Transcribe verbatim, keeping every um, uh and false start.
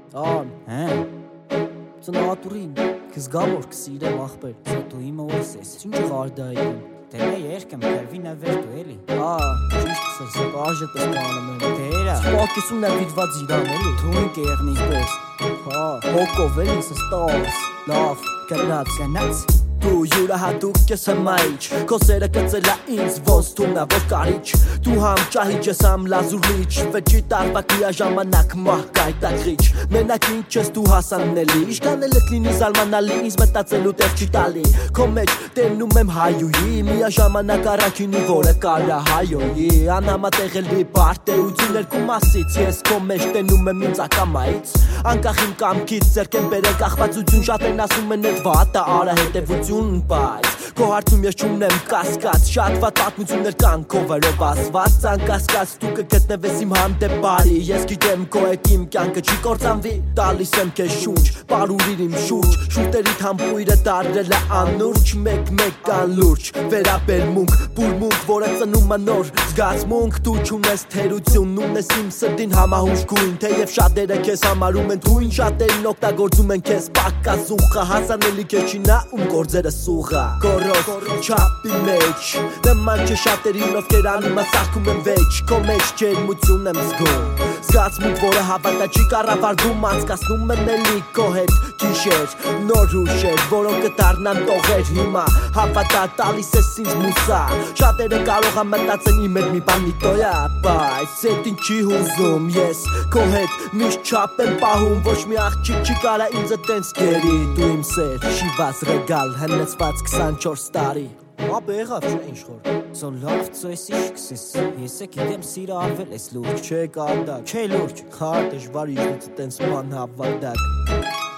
Ան, Հա, ծնատուրին, կզգամ որ կսիրեմ ախպեր, սա դու իմը ուրս ես։ ինչ ղարդայիմ, Դե լե երկեմ կերվի նվեր դու էլի։ ա, ճիշտ կսես, եկ աժը տսպանում եմ, Դերա, սպակեսում նավիդված իրան էլի, դու ինք եղնից պես։ հա, հոգով էլի սստავს, լավ, գնաց, Գնաց։ Դու յուրահատուկ ես հմայիչ Քո սերը կծելա ինձ ոնց թումնա որ կարիչ Դու համ ճահիճ ես համ լազուրիչ Վեճի տարվա կիա ժամանակ մահ կայտակրիչ Մենակ ինչ ես դու հասանելի Իշկան էլ էտ լինի զալմանալի Ինձ մտածելու տեղ չի տալի Քո մեջ տենում եմ հայուի Միա ժամանակ առաքինի որը կարա հայոյի Անհամատեղ էլի բարտեություն երկու մասից Ես քո մեջ տենում եմ ինձ ակամայից Անկախ իմ կամքից ձերք եմ բերել կախվածություն Շատ են ասում են էտ վատա արա հետևություն Բայց քո հարցում ես չունեմ կասկած Շատ վատ պատմություններ կան քո վրով ասված Անկասկած դու կգտնվես իմ հանդեպ բարի Ես գիտեմ քո հետ իմ կյանքը չի կործանվի Տալիս եմ քեզ շունչ, պարուրիր իմ շուրջ Շուտերիդ համբույրը դարձել է անուրջ Մեկ-մեկ անլուրջ Վերաբերմունք, բուրմունք, որը ծնում է նոր Զգացմունք դու չունես թերություն Ունես իմ սրտին համահուշ գույն Թեև շատերը քեզ համարում են թույն Շատերին օգտագործում են քեզ պակասուխը Հասանելի քեզ չի նայում գործերը սուղա Գորով չապի մեջ Նման չէ շատերին ովքեր անիմա սարքում են վեճ Քո մեջ ջերմություն եմ զգում Զգացմունք որը հավատա չի կառավարվում Անցկացնում եմ էլի քո հետ գիշեր Նոր ուշեր որոնք կդառնան տողեր հիմա Հավատա տալիս ես ինձ մուսա Շատերը կարող են մտածեն իմ հետ մի բան նիտոյա Բայց էդ ինչ չի հուզում ես Քո հետ միշտ չափ եմ պահում Ոչ մի աղջիկ չի կարա ինձ տենց գերի Դու իմ սեր շիված ռեգալ հնեցված քսանչորս տարի Ապ եղավ չէ ինչ խոր Սո լավ ծոյսի շքսես Ես է գիտեմ սիրը արվել ես լուրջ Չէ կարդակ Չէ լուրջ Խար դժվար իժնից տենց բան հավատակ